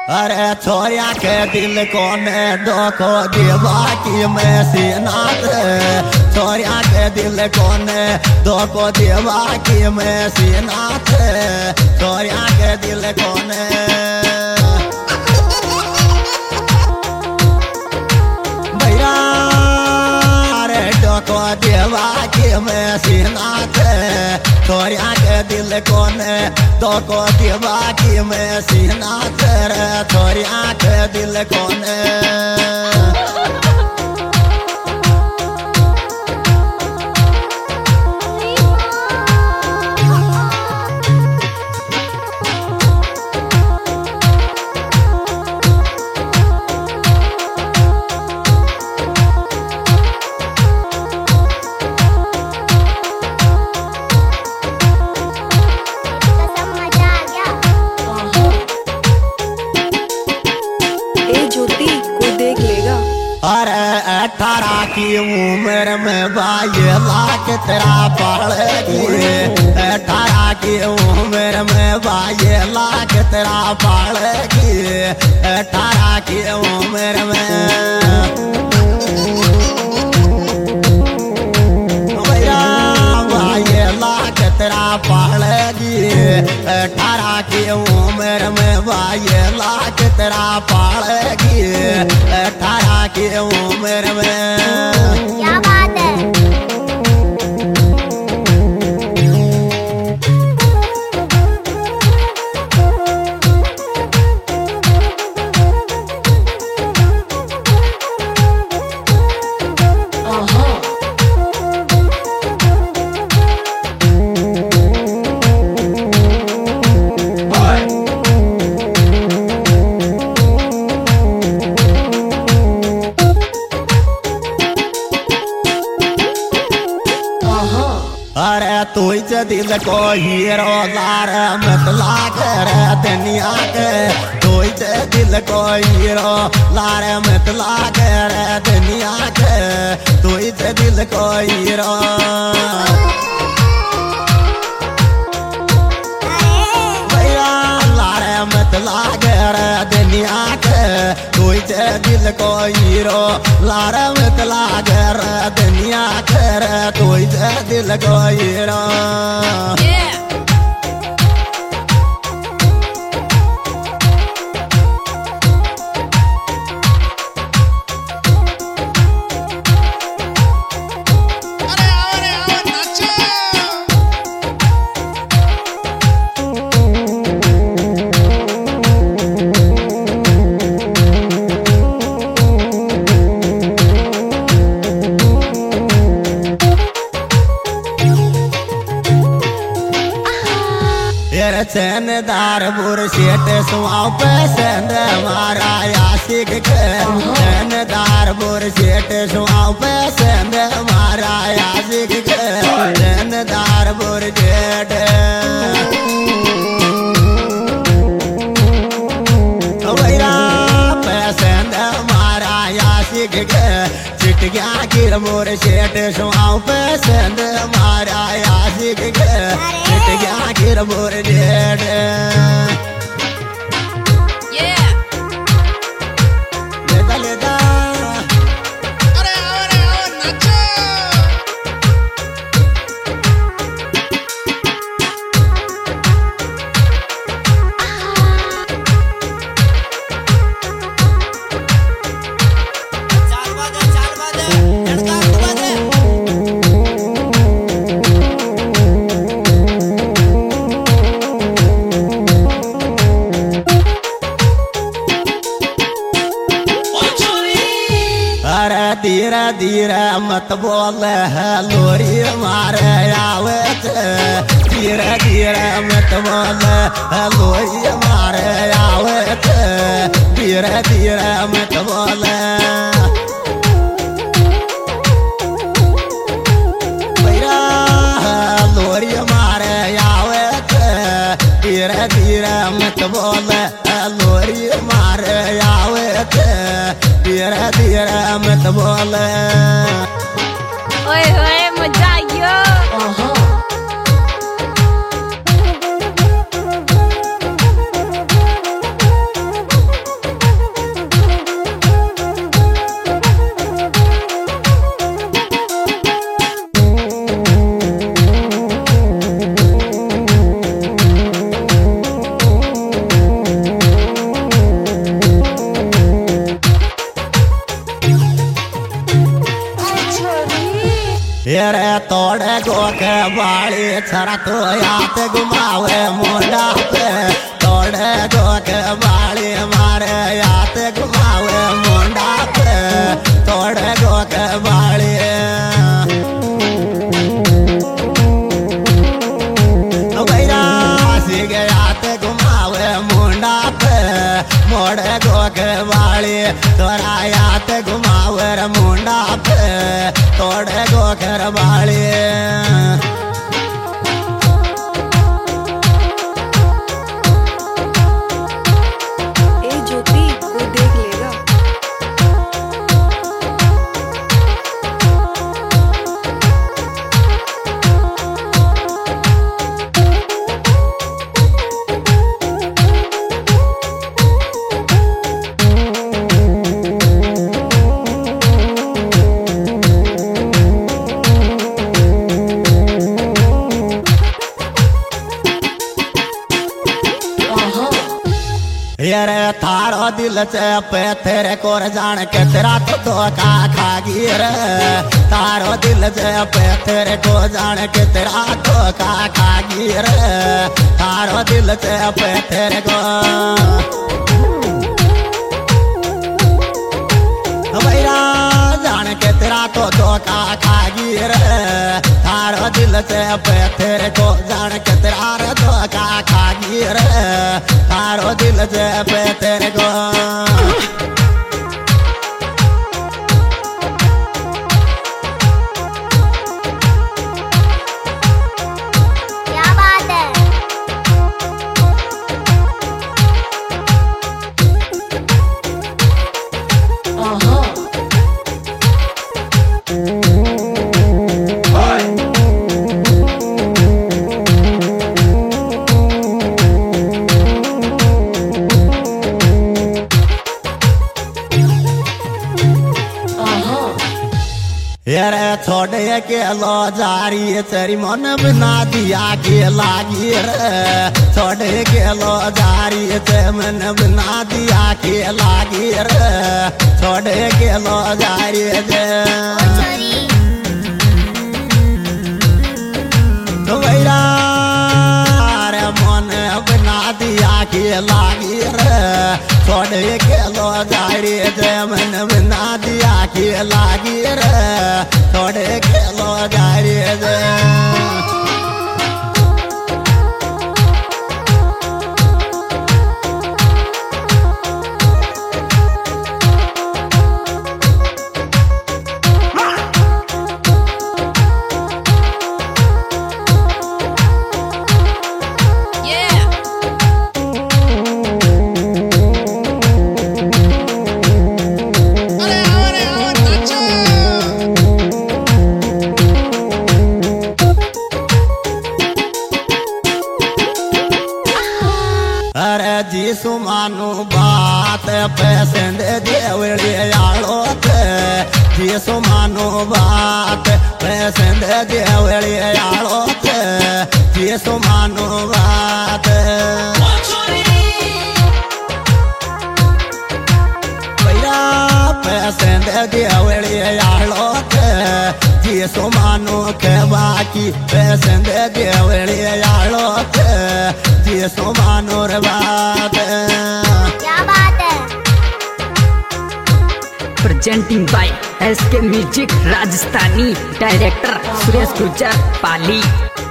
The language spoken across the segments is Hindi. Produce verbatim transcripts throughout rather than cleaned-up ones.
अरे छोरिया के दिल कोने डोको देवा की मैं सीनाथ। छोरिया के दिल कोने डोको देवा की मैं सीनाथ। छोरिया के दिल कोने भैया अरे डोको देवा की मैं सीनाथ। छोरिया के दिल कोने डोको देवा की मैं सीनाथ। छोरिया के दिल कोने अरे अठारह की उम्र में बाई लाख तेरा पड़ेगी। अठारह की उम्र में बाई लाख तेरा पड़ेगी। अठारह की उम्र में भैया बाई लाख तेरा पड़ेगी। अठारह की उम्र में बाई लाख तेरा पड़ेगी। अठारह की उम्र में क्या बात है। अरे तू दिल को हीरो लार मत लाग रे दुनिया के। तू दिल को हीरो लार मत लाग रे दुनिया के। तू दिल को हीरो भैया लार मत लाग रे दुनिया के। तू दिल को हीरो लार मत लाग रे दुनिया के। तू दिल को हीरो चैनदार बुरशेट सुआव पसंद मारा आशिक के। चैनदार बुरशेट सुआव पसंद मारा आशिक के। चैनदार बुरशेट भैया पसंद मारा आशिक के। चिट गया गिर बुरशेट सुआव पसंद मारा आशिक के। चिट गया गिर बुरशेट धीरे धीरे मत बोल है लोरी मारे आवत। धीरे धीरे मत बोल है लोरी मारे आवत। धीरे धीरे मत बोल भैया लोरी मारे आवत। धीरे धीरे मत बोल लोरी मारे आवत। धीरे धीरे मत बोल ओए होए मजा आयो। तोड़े गोख बाड़ी छरा तो यात घुमावे मुंडा पे तोड़े गोख बाड़ी मारे यात घुमावे मुंडा पे तोड़े गोख बाड़ी मोड़े गोख बाड़ी तोरा यात घुमावर मुंडा पे तोड़े गोखर बाड़ी ए ज्योति वो देख लेगा। यारे थारो दिल चे पे तेरे कोर जान के तेरा तो धोखा खागी रे थारो दिल चे पे तेरे को जान के तेरा धोखा खागी रे थारो दिल चे पे तेरे को भैया जान के तेरा तो धोखा खागी रे थारो दिल चे पे तेरे को जान के तेरा धोखा खागी रे थारो दिल चे पे तेरे को क्या बात है। यारे छोड़े के लो जारी तेरी मन बना दिया के लागी रे छोड़े के लो जारी ते मन बना दिया के लागी रे छोड़े के लो जारी ते तो भैया रे मन बना दिया के लागी रे छोड़े के लो जारी ते मन बना दिया के लागी रे छोड़े के लो जारी रे अरे जी सुमानु बात पैसेंद देवड़ी आलो जी सुमानु बात पैसेंद देवड़ी आलो जी सुमानु बात भैया पैसेंद देवड़ी आलो जी सुमानु के बाकी पैसेंद देवड़ी आलो जी सुमानु रे बात क्या बात है। Presenting by S K music Rajasthani director Suresh Gurjar Pali.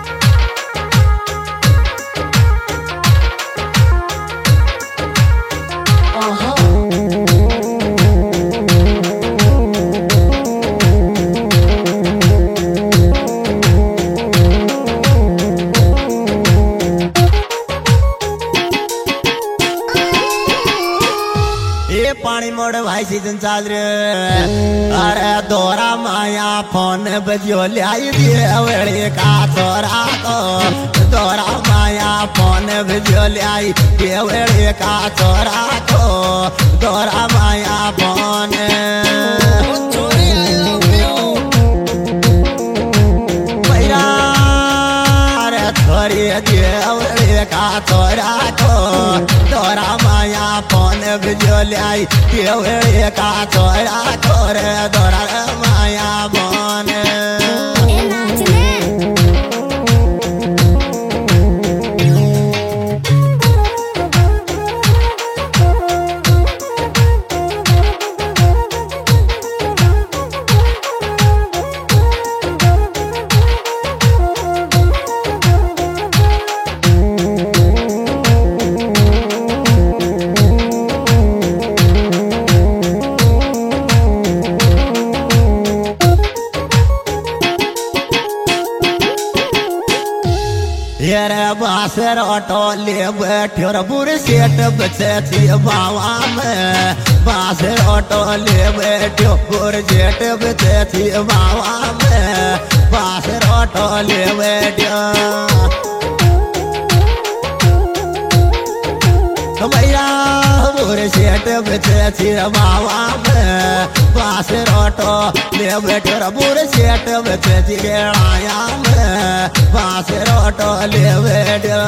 पानी मोड़ भाई सीजन चाल रे अरे दोरा माया फोन बजियो लाई दिए वेड़ी का तोरा को दोरा माया फोन बजियो लाई दिए वेड़ी का तोरा को दोरा माया फोन भैया अरे थोड़ी दिए वेड़ी का तोरा को दोरा माया फोन बिजोलाई केवड़े का तोरा तोरे दोरा माया बोन। ऑटो ले बैठो रे बुरे सेट बचे थी बावा में बास ऑटो ले बैठो बुरे सेट बचे थी बावा में बास ऑटो ले बैठो भैया बुरे सेट बचे थी बावा में बास ऑटो ले बैठो रे बुरे सेट बचे थी गेड़ाया में बास ऑटो ले बैठो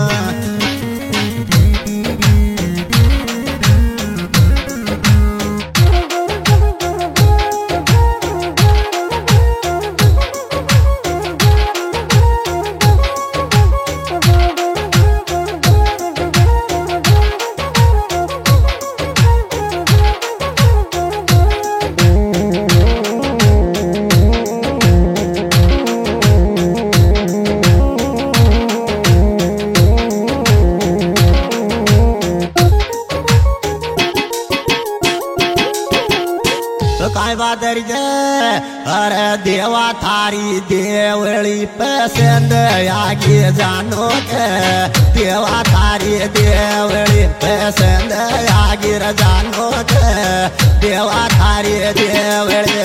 काय बादर जे अरे देवा थारी देवली पसंद आगे जानो के देवा थारी देवली पसंद आगे जानो के देवा थारी देवली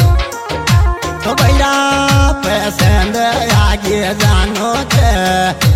तो भैया पसंद आगे जानो के